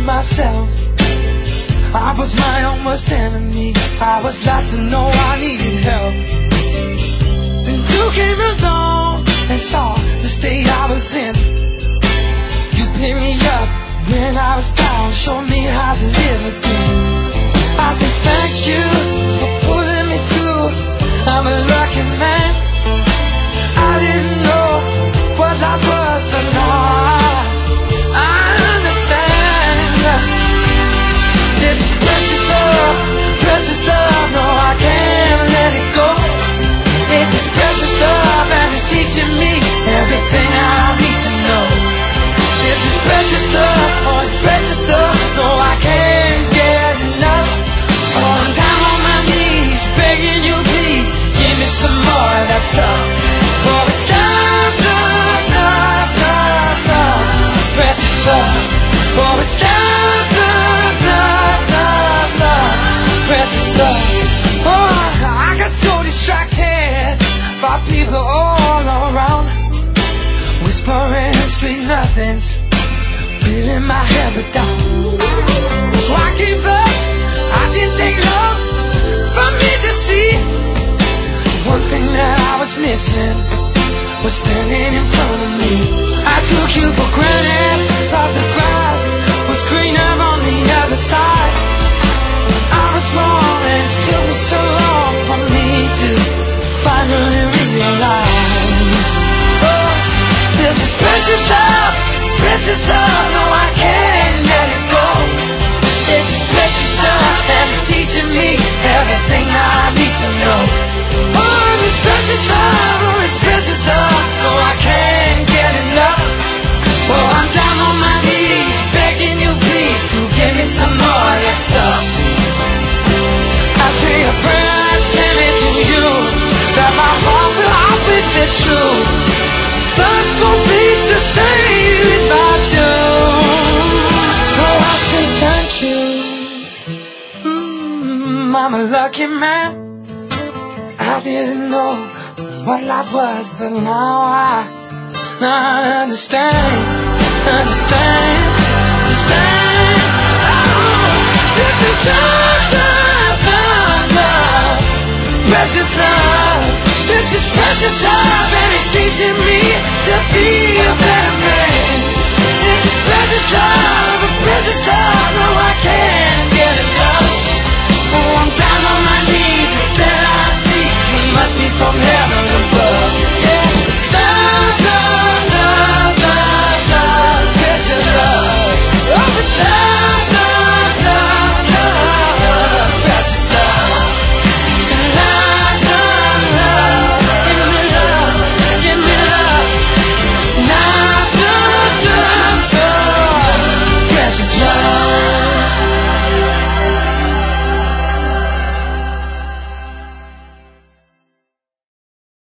myself. I was my own worst enemy. I was glad to know I needed help. Then you came along and saw the state I was in. You picked me up when I was down, showed me how to live again. I say thank you for pulling me through. I'm a lucky man. I didn't know what life was, but now I understand. This is precious love, no I can't let it go. This is precious love and it's teaching me everything I need to know. This is precious love, oh it's precious love, no I can't get enough. Oh I'm down on my knees, begging you please, give me some more of that stuff. Oh it's love, love, love, love, love, precious love. Oh it's love, love, love, love, love, precious love. Oh I got so distracted by people all around, whispering sweet nothings, filling my head with doubt. So I gave up, I didn't take long for me to see. One thing that I was missing was standing in front of me. I took you for granted, thought the grass was greener on the other side. I was wrong and it took me so long for me to finally realize. Oh, this is precious love, it's precious love, no I can't let it go. This is precious love and it's teaching me everything I need to know. Oh, this precious love, oh it's precious love, no I can't get enough. Oh I'm down on my knees, begging you please to give me some more of that stuff. I say a prayer and send it to you, that my heart will always be true. Life won't be the same without you. So I say thank you. I'm a lucky man. I didn't know what life was, but now I understand.